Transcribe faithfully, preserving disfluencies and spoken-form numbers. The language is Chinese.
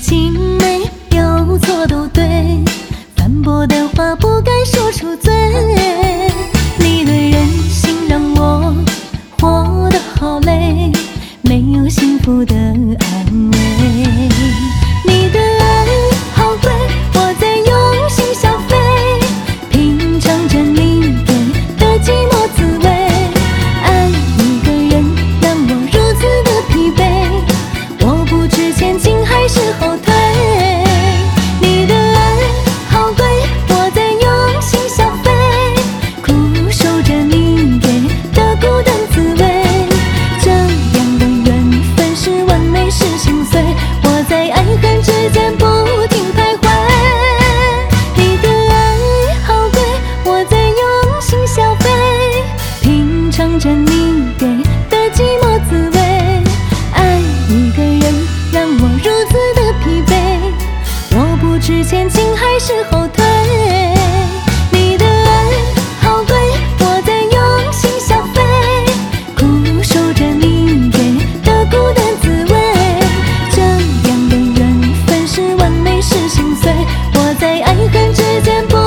情没有错都对，反驳的话不该说出嘴。你的任性让我活得好累，没有幸福的安慰。你的爱好贵，我在用心消费，品尝着你给的寂寞滋味。爱一个人让我如此的疲惫，我不知前进还是后退。你的爱好贵，我在用心消费，苦守着你给的孤单滋味。这样的缘分是完美是心碎，我在爱恨之间不停徘徊。你的爱好贵，我在用心消费，品尝着你给的寂寞滋味。爱一个人让我如此的疲惫，我不知前进还是后退。你的爱好贵，我在用心消费，苦守着你给的孤单滋味。这样的缘分是完美是心碎，我在爱恨之间不